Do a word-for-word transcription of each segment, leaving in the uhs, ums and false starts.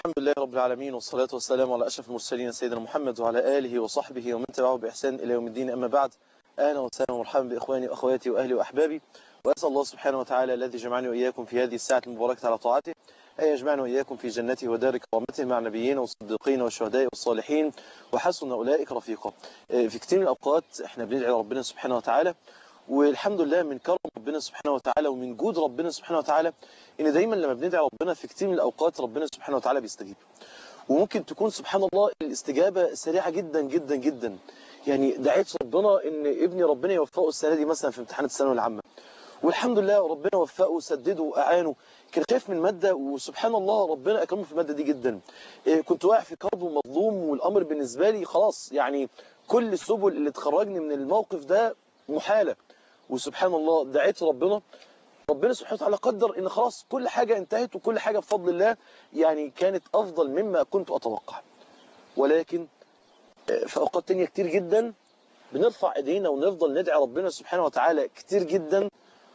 الحمد لله رب العالمين، والصلاة والسلام على أشرف المرسلين سيدنا محمد وعلى آله وصحبه ومن تبعه بإحسان إلى يوم الدين. أما بعد، أهلا وسهلا ومرحبا بإخواني وأخواتي وأهلي وأحبابي، وأسأل الله سبحانه وتعالى الذي جمعني وإياكم في هذه الساعة المباركة على طاعته أن يجمعنا وإياكم في جنته ودار كرامته مع النبيين والصديقين والشهداء والصالحين وحسن أولئك رفيقا. في كثير من الأوقات إحنا بندعي ربنا سبحانه وتعالى، والحمد لله من كرم ربنا سبحانه وتعالى ومن جود ربنا سبحانه وتعالى ان دايما لما بندعي ربنا في كتير من الاوقات ربنا سبحانه وتعالى بيستجيب. وممكن تكون سبحان الله الاستجابه سريعه جدا جدا جدا. يعني دعيت ربنا ان ابني ربنا يوفقه السنه دي مثلا في امتحانات الثانويه العامه، والحمد لله ربنا وفقه وسدده واعانه. كان خايف من ماده وسبحان الله ربنا اكرمه في الماده دي جدا. كنت واقع في كرب ومظلوم والامر بالنسبه لي خلاص، يعني كل السبل اللي تخرجني من الموقف ده محاله. وسبحان الله دعيت ربنا، ربنا سبحانه وتعالى قدر ان خلاص كل حاجة انتهت وكل حاجة بفضل الله يعني كانت افضل مما كنت اتوقع. ولكن في اوقات تانية كتير جدا بنرفع ايدينا ونفضل ندعي ربنا سبحانه وتعالى كتير جدا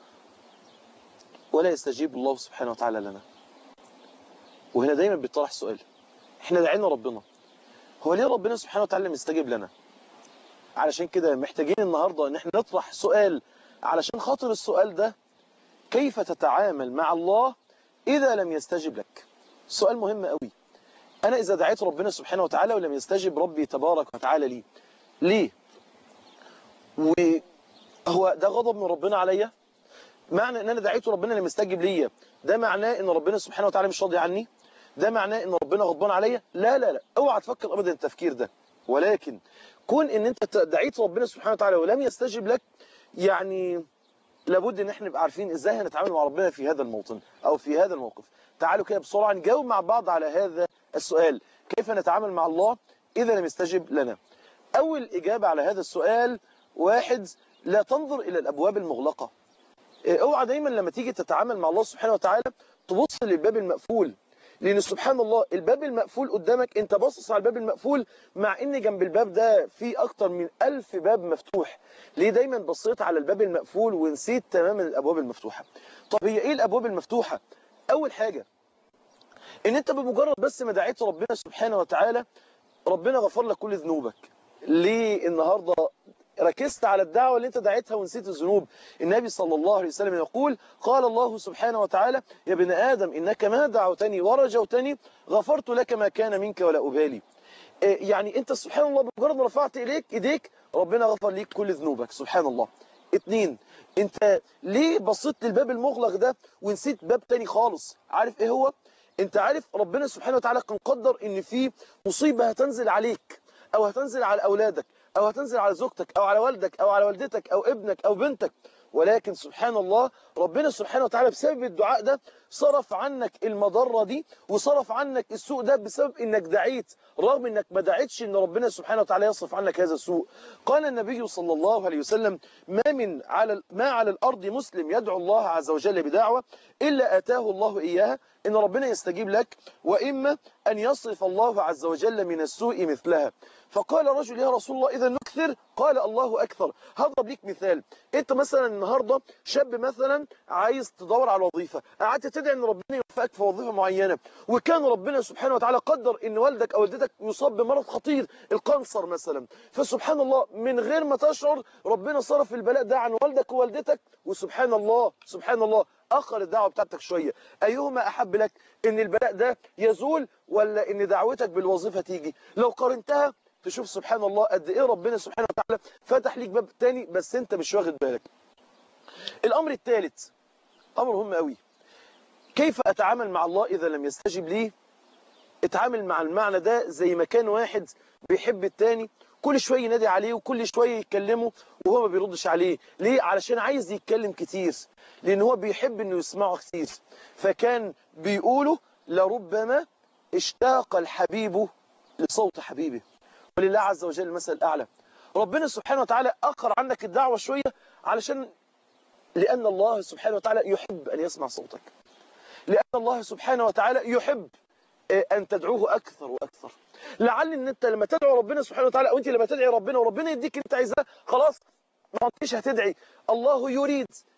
ولا يستجيب الله سبحانه وتعالى لنا. وهنا دايما بيطرح سؤال، احنا دعينا ربنا، هو ليه ربنا سبحانه وتعالى مستجيب لنا؟ علشان كده محتاجين النهاردة ان احنا نطرح سؤال، علشان خاطر السؤال ده كيف تتعامل مع الله إذا لم يستجب لك؟ سؤال مهم قوي. أنا إذا دعيت ربنا سبحانه وتعالى ولم يستجب ربي تبارك وتعالى لي، ليه؟ وهو ده غضب من ربنا عليا؟ معنى أن أنا دعيت ربنا لم يستجب لي ده معناه أن ربنا سبحانه وتعالى مش راضي عني؟ ده معناه أن ربنا غضبان عليا؟ لا لا لا، اوعى تفكر أبدا التفكير ده. ولكن كون أن أنت دعيت ربنا سبحانه وتعالى ولم يستجب لك، يعني لابد ان احنا نبقى عارفين ازاي هنتعامل مع ربنا في هذا الموطن او في هذا الموقف. تعالوا كده بسرعه نجاوب مع بعض على هذا السؤال، كيف نتعامل مع الله اذا لم يستجب لنا؟ اول اجابه على هذا السؤال، واحد، لا تنظر الى الابواب المغلقه. اوعى دايما لما تيجي تتعامل مع الله سبحانه وتعالى تبص للباب المقفول، لان سبحان الله الباب المقفول قدامك انت باصص على الباب المقفول مع ان جنب الباب ده في اكتر من ألف باب مفتوح. ليه دايما بصيت على الباب المقفول ونسيت تماما الابواب المفتوحه؟ طب هي ايه الابواب المفتوحه؟ اول حاجه ان انت بمجرد بس ما دعيت ربنا سبحانه وتعالى ربنا غفر لك كل ذنوبك. ليه النهارده ركزت على الدعوة اللي انت دعيتها ونسيت الذنوب؟ النبي صلى الله عليه وسلم يقول، قال الله سبحانه وتعالى، يا ابن آدم إنك ما دعوتني ورجوتني غفرت لك ما كان منك ولا أبالي. يعني انت سبحان الله بمجرد ما رفعت إليك إيديك ربنا غفر ليك كل ذنوبك. سبحان الله. اتنين، انت ليه بصيت للباب المغلق ده ونسيت باب تاني خالص؟ عارف ايه هو؟ انت عارف ربنا سبحانه وتعالى كان قدر ان في مصيبة هتنزل عليك او هتنزل على اولادك او هتنزل على زوجتك او على والدك او على والدتك او ابنك او بنتك، ولكن سبحان الله ربنا سبحانه وتعالى بسبب الدعاء ده صرف عنك المضرة دي وصرف عنك السوء ده بسبب انك دعيت، رغم انك ما دعيتش ان ربنا سبحانه وتعالى يصرف عنك هذا السوء. قال النبي صلى الله عليه وسلم، ما من على ما على الارض مسلم يدعو الله عز وجل بدعوة الا اتاه الله اياها، ان ربنا يستجيب لك، واما ان يصرف الله عز وجل من السوء مثلها. فقال رجل يا رسول الله اذا نكثر؟ قال الله اكثر. هضرب ليك مثال، انت مثلا النهارده شاب مثلا عايز تدور على وظيفه، قعدت تدعي ان ربنا يوفقك في وظيفه معينه، وكان ربنا سبحانه وتعالى قدر ان والدك او والدتك يصاب بمرض خطير، الكانسر مثلا، فسبحان الله من غير ما تشعر ربنا صرف البلاء ده عن والدك ووالدتك، وسبحان الله سبحان الله اخر الدعوه بتاعتك شويه. ايهما احب لك، ان البلاء ده يزول ولا ان دعوتك بالوظيفه تيجي؟ لو قارنتها تشوف سبحان الله قد ايه ربنا سبحانه وتعالى فتح ليك باب تاني بس انت مش واخد بالك. الامر الثالث امر مهم قوي، كيف اتعامل مع الله اذا لم يستجب لي؟ اتعامل مع المعنى ده زي ما كان واحد بيحب التاني كل شويه ينادي عليه وكل شويه يكلمه وهو ما بيردش عليه. ليه؟ علشان عايز يتكلم كتير، لان هو بيحب انه يسمعه كتير. فكان بيقولوا لربما اشتاق الحبيب لصوت حبيبه، ولله عز وجل المثل الأعلى. ربنا سبحانه وتعالى أخر عنك الدعوة شوية علشان لأن الله سبحانه وتعالى يحب أن يسمع صوتك، لأن الله سبحانه وتعالى يحب أن تدعوه أكثر وأكثر. لعل أن أنت لما تدعو ربنا سبحانه وتعالى أو أنت لما تدعي ربنا وربنا يديك أنت عايزاه، خلاص ما أنتش هتدعي. الله يريد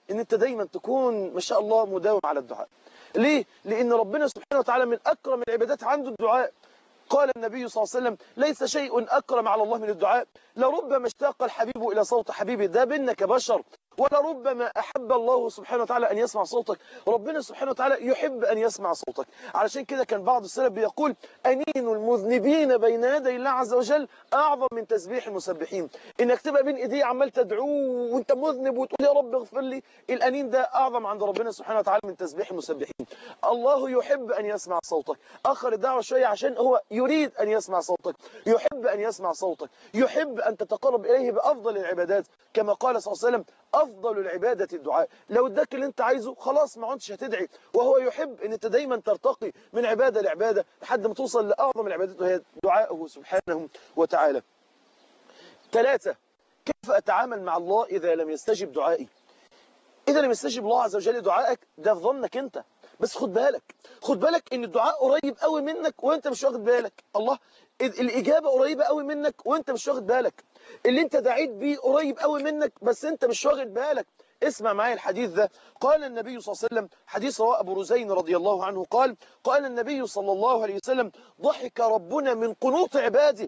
ان انت دايما تكون ما شاء الله مداوم على الدعاء. ليه؟ لان ربنا سبحانه وتعالى من اكرم العبادات عنده الدعاء. قال النبي صلى الله عليه وسلم ليس شيء أكرم على الله من الدعاء، لربما اشتاق الحبيب إلى صوت حبيبه، ده بيننا كبشر، ولربما أحب الله سبحانه وتعالى أن يسمع صوتك. ربنا سبحانه وتعالى يحب أن يسمع صوتك. علشان كده كان بعض السلف بيقول أنين المذنبين بين يدي الله عز وجل أعظم من تسبيح المسبحين. إنك تبقى بين إيديه عمال تدعوه وأنت مذنب وتقول يا رب اغفر لي، الأنين ده أعظم عند ربنا سبحانه وتعالى من تسبيح المسبحين. الله يحب أن يسمع صوتك. أخر الدعوة شوية عشان هو يريد أن يسمع صوتك، يحب أن يسمع صوتك، يحب أن تتقرب إليه بأفضل العبادات، كما قال صلى الله عليه وسلم أفضل العبادة الدعاء. لو اداك اللي انت عايزه خلاص ما عدتش هتدعي، وهو يحب ان انت دايما ترتقي من عبادة لعبادة لحد ما توصل لأعظم العبادات وهي دعاءه سبحانه وتعالى. ثلاثة، كيف أتعامل مع الله إذا لم يستجب دعائي؟ إذا لم يستجب الله عز وجل دعائك ده في ظنك أنت، بس خد بالك، خد بالك ان الدعاء قريب قوي منك وانت مش واخد بالك. الله، الإجابة قريبة قوي منك وانت مش واخد بالك. اللي انت دعيت بيه قريب قوي منك بس انت مش واخد بالك. اسمع معايا الحديث ده. قال النبي صلى الله عليه وسلم، حديث رواه أبو رزين رضي الله عنه، قال قال النبي صلى الله عليه وسلم ضحك ربنا من قنوط عباده.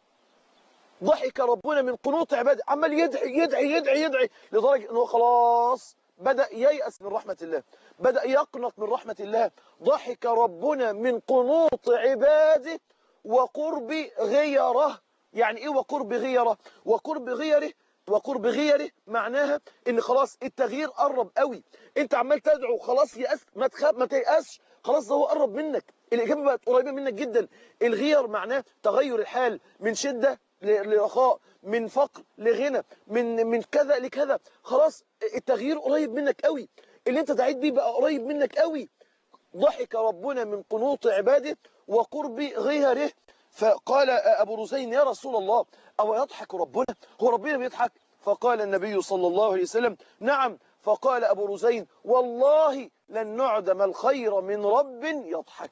ضحك ربنا من قنوط عباده، عمال يدعي يدعي يدعي يدعي لدرجة انه خلاص بدأ ييأس من رحمة الله، بدأ يقنط من رحمة الله. ضحك ربنا من قنوط عباده وقرب غيره. يعني ايه وقرب غيره؟ وقرب غيره وقرب غيره معناها ان خلاص التغيير قرب قوي. انت عمال تدعو خلاص يأس، ما تخاف ما تيأسش، خلاص ده هو قرب منك، الإجابة بقت قريبة منك جدا. الغير معناه تغير الحال من شدة لرخاء، من فقر لغنى، من من كذا لكذا، خلاص التغيير قريب منك قوي، اللي انت دعيت بيه بقى قريب منك قوي. ضحك ربنا من قنوط عباده وقرب غيره. فقال أبو رزين يا رسول الله أو يضحك ربنا؟ هو ربنا بيضحك؟ فقال النبي صلى الله عليه وسلم نعم. فقال أبو رزين والله لن نعدم الخير من رب يضحك.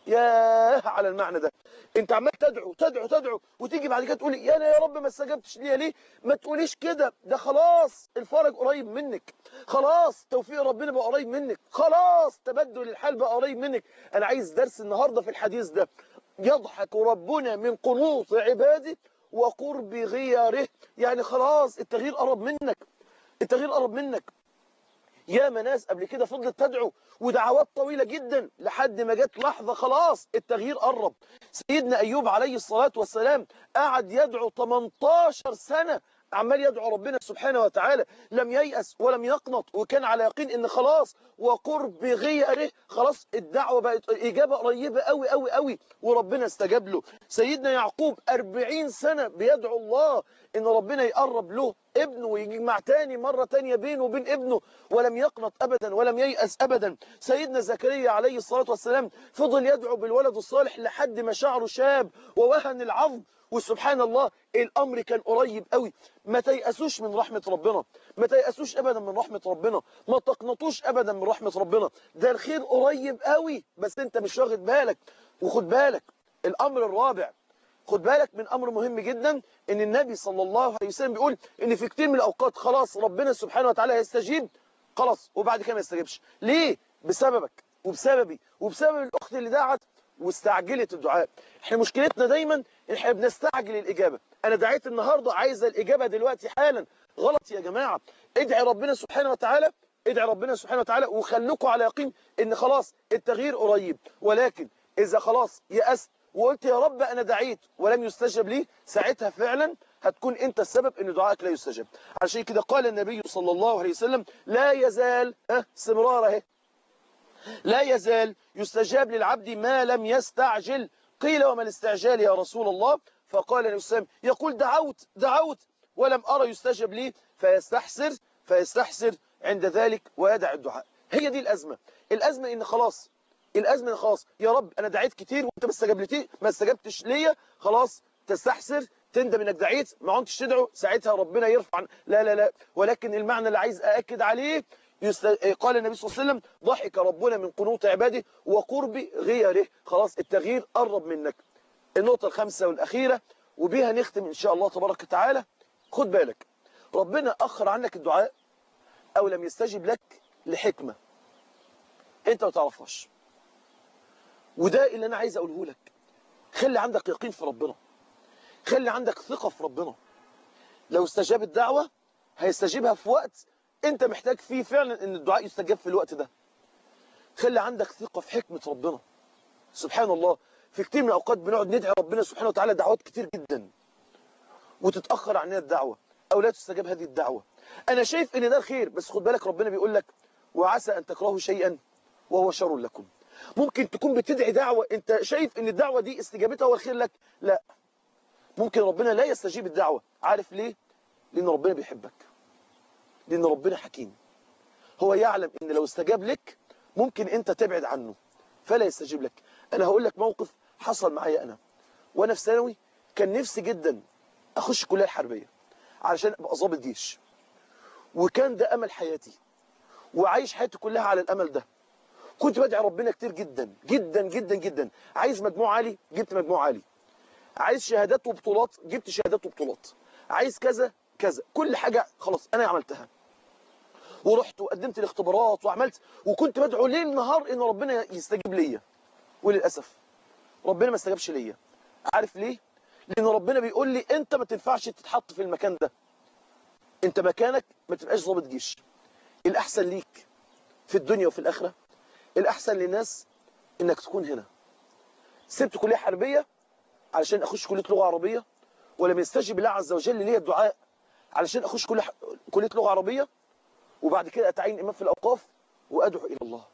ياه على المعنى ده. انت عمال تدعو تدعو تدعو وتيجي بعد كده تقول يا انا يا رب ما استجبتش ليا ليه؟ ما تقوليش كده، ده خلاص الفرج قريب منك، خلاص توفيق ربنا بقى قريب منك، خلاص تبدل الحال بقى قريب منك. انا عايز درس النهارده في الحديث ده. يضحك ربنا من قنوط عباده وقرب غيره، يعني خلاص التغيير قرب منك، التغيير قرب منك. يا ناس قبل كده فضلت تدعو ودعوات طويلة جدا لحد ما جت لحظة خلاص التغيير قرب. سيدنا أيوب عليه الصلاة والسلام قعد يدعو تمنتاشر سنة، عمال يدعو ربنا سبحانه وتعالى، لم ييأس ولم يقنط، وكان على يقين ان خلاص وقرب غيره، خلاص الدعوة بقت الإجابة قريبة قوي قوي قوي وربنا استجاب له. سيدنا يعقوب أربعين سنة بيدعو الله ان ربنا يقرب له ابنه ويجمع تاني مرة تانية بينه وبين ابنه، ولم يقنط أبدا ولم ييأس أبدا. سيدنا زكريا عليه الصلاة والسلام فضل يدعو بالولد الصالح لحد ما شعره شاب ووهن العظم، وسبحان الله الأمر كان قريب قوي. ما تيأسوش من رحمة ربنا، ما تيأسوش أبدا من رحمة ربنا، ما تقنطوش أبدا من رحمة ربنا، ده الخير قريب قوي بس أنت مش واخد بالك. وخد بالك الأمر الرابع، خد بالك من أمر مهم جدا، إن النبي صلى الله عليه وسلم بيقول إن في كتير من الأوقات خلاص ربنا سبحانه وتعالى يستجيب خلاص وبعد كده ما يستجيبش. ليه؟ بسببك وبسببي وبسبب الأخت اللي دعت واستعجلت الدعاء. احنا مشكلتنا دايما ان احنا بنستعجل الإجابة. أنا دعيت النهاردة عايز الإجابة دلوقتي حالا، غلط يا جماعة. ادعي ربنا سبحانه وتعالى، ادعي ربنا سبحانه وتعالى وخلوكوا على يقين ان خلاص التغيير قريب. ولكن إذا خلاص يأست وقلت يا رب أنا دعيت ولم يستجب لي، ساعتها فعلا هتكون أنت السبب أن دعائك لا يستجب. عشان كده قال النبي صلى الله عليه وسلم لا يزال اه استمرار اهي لا يزال يستجاب للعبد ما لم يستعجل. قيل وما الاستعجال يا رسول الله؟ فقال النبي صلى الله عليه وسلم يقول دعوت دعوت ولم أرى يستجب لي فيستحسر فيستحسر عند ذلك ويدع الدعاء. هي دي الأزمة. الأزمة إن خلاص الأزمة إن خلاص يا رب أنا دعيت كتير وأنت ما استجبتش ما استجبتش ليا، خلاص تستحسر تندم إنك دعيت ما عدتش تدعو، ساعتها ربنا يرفع. لا لا لا، ولكن المعنى اللي عايز أأكد عليه يست... قال النبي صلى الله عليه وسلم ضحك ربنا من قنوط عباده وقرب غيره، خلاص التغيير قرب منك. النقطة الخامسة والأخيرة وبها نختم إن شاء الله تبارك وتعالى، خد بالك ربنا أخر عنك الدعاء أو لم يستجب لك لحكمة أنت ما تعرفهاش. وده اللي أنا عايز أقوله لك. خلي عندك يقين في ربنا، خلي عندك ثقة في ربنا. لو استجاب الدعوة هيستجيبها في وقت أنت محتاج فيه فعلا أن الدعاء يستجاب في الوقت ده. خلي عندك ثقة في حكمة ربنا. سبحان الله، في كتير من الأوقات بنقعد ندعي ربنا سبحانه وتعالى دعوات كتير جدا وتتأخر عننا الدعوة أو لا تستجاب هذه الدعوة. أنا شايف أن ده الخير، بس خد بالك ربنا بيقول لك وعسى أن تكرهوا شيئا وهو شر لكم. ممكن تكون بتدعي دعوة أنت شايف أن الدعوة دي استجابتها هو الخير لك، لا، ممكن ربنا لا يستجيب الدعوة. عارف ليه؟ لأن ربنا بيحبك، لأن ربنا حكيم. هو يعلم أن لو استجاب لك ممكن أنت تبعد عنه فلا يستجيب لك. أنا هقول لك موقف حصل معايا أنا وأنا في ثانوي. كان نفسي جدا أخش الكلية الحربية علشان أبقى ضابط جيش، وكان ده أمل حياتي وعايش حياتي كلها على الأمل ده. كنت بدعي ربنا كتير جدا جدا جدا جدا. عايز مجموع عالي، جبت مجموع عالي. عايز شهادات وبطولات، جبت شهادات وبطولات. عايز كذا كذا، كل حاجة خلاص أنا عملتها، ورحت وقدمت الاختبارات وعملت، وكنت بدعو ليل نهار إن ربنا يستجيب ليا. وللأسف ربنا ما استجابش ليا. عارف ليه؟ لأن ربنا بيقول لي أنت ما تنفعش تتحط في المكان ده، أنت مكانك ما تبقاش ضابط جيش. الأحسن ليك في الدنيا وفي الآخرة، الأحسن للناس إنك تكون هنا. سبت كلية حربية علشان أخش كلية لغة عربية، ولم يستجب الله عز وجل لي الدعاء علشان أخش كلية كلية لغة عربية، وبعد كده أتعين إمام في الأوقاف وأدعو إلى الله.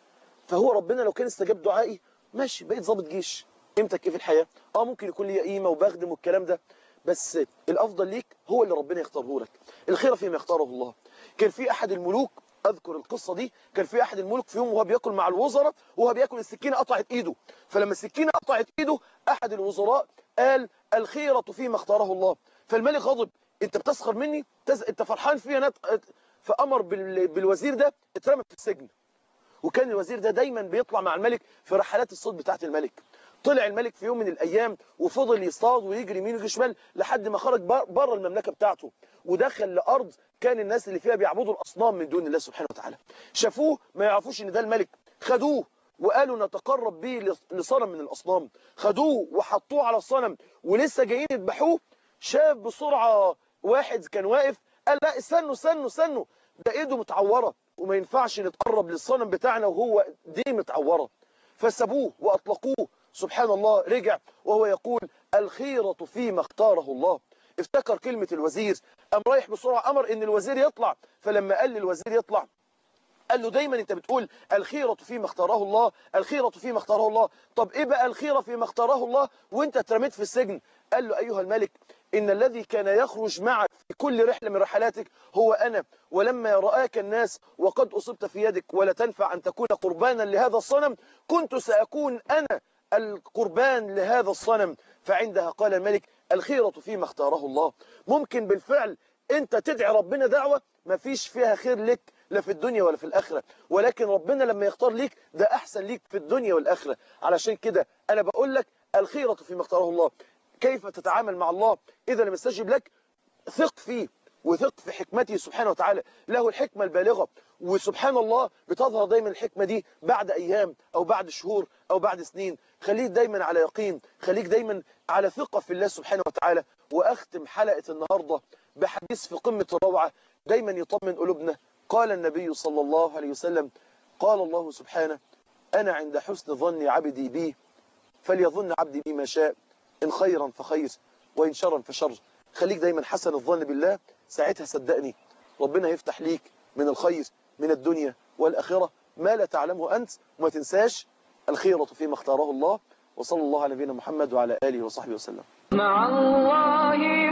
فهو ربنا لو كان استجاب دعائي ماشي، بقيت ضابط جيش. قيمتك إيه في الحياة؟ آه ممكن يكون لي قيمة وبخدم والكلام ده، بس الأفضل ليك هو اللي ربنا يختاره لك. الخير فيما يختاره الله. كان في أحد الملوك، أذكر القصة دي، كان في أحد الملوك في يوم وهو بياكل مع الوزراء، وهو بياكل السكينة قطعت إيده. فلما السكينة قطعت إيده أحد الوزراء قال الخيرة فيما اختاره الله. فالملك غضب، أنت بتسخر مني؟ تز... أنت فرحان فيها نت... فأمر بال... بالوزير ده اترمى في السجن. وكان الوزير ده دايما بيطلع مع الملك في رحلات الصيد بتاعت الملك. طلع الملك في يوم من الأيام وفضل يصطاد ويجري يمين ويجري شمال لحد ما خرج بره المملكة بتاعته، ودخل لأرض كان الناس اللي فيها بيعبدوا الأصنام من دون الله سبحانه وتعالى. شافوه ما يعرفوش إن ده الملك، خدوه وقالوا نتقرب به لصنم من الأصنام. خدوه وحطوه على الصنم ولسه جايين يذبحوه. شاف بسرعة واحد كان واقف قال لا استنوا استنوا استنوا، ده ايده متعورة وما ينفعش نتقرب للصنم بتاعنا وهو دي متعورة. فسابوه وأطلقوه. سبحان الله، رجع وهو يقول الخيرة فيما اختاره الله. افتكر كلمة الوزير، قام رايح بسرعة أمر إن الوزير يطلع. فلما قال للوزير يطلع قال له دايما انت بتقول الخيرة فيما اختاره الله، الخيرة فيما اختاره الله. طب ايه بقى الخيرة فيما اختاره الله وانت اترميت في السجن؟ قال له ايها الملك ان الذي كان يخرج معك في كل رحلة من رحلاتك هو انا، ولما رآك الناس وقد اصبت في يدك ولا تنفع ان تكون قربانا لهذا الصنم كنت سأكون انا القربان لهذا الصنم. فعندها قال الملك الخيرة فيما اختاره الله. ممكن بالفعل انت تدعي ربنا دعوة ما فيش فيها خير لك لا في الدنيا ولا في الآخرة، ولكن ربنا لما يختار ليك ده أحسن ليك في الدنيا والآخرة. علشان كده أنا بقول لك الخيرة فيما اختاره الله. كيف تتعامل مع الله إذا لم يستجب لك؟ ثق فيه وثق في حكمته سبحانه وتعالى، له الحكمة البالغة. وسبحان الله بتظهر دايما الحكمة دي بعد أيام أو بعد شهور أو بعد سنين. خليك دايما على يقين، خليك دايما على ثقة في الله سبحانه وتعالى. وأختم حلقة النهاردة بحديث في قمة الروعة دايما يطمن قلوبنا. قال النبي صلى الله عليه وسلم قال الله سبحانه أنا عند حسن ظن عبدي بي فليظن عبدي بي ما شاء، إن خيرا فخير وإن شرا فشر. خليك دايما حسن الظن بالله، ساعتها صدقني ربنا يفتح ليك من الخير من الدنيا والآخرة ما لا تعلمه أنت. وما تنساش الخيرة فيما اختاره الله. وصلى الله على نبينا محمد وعلى آله وصحبه وسلم. مع الله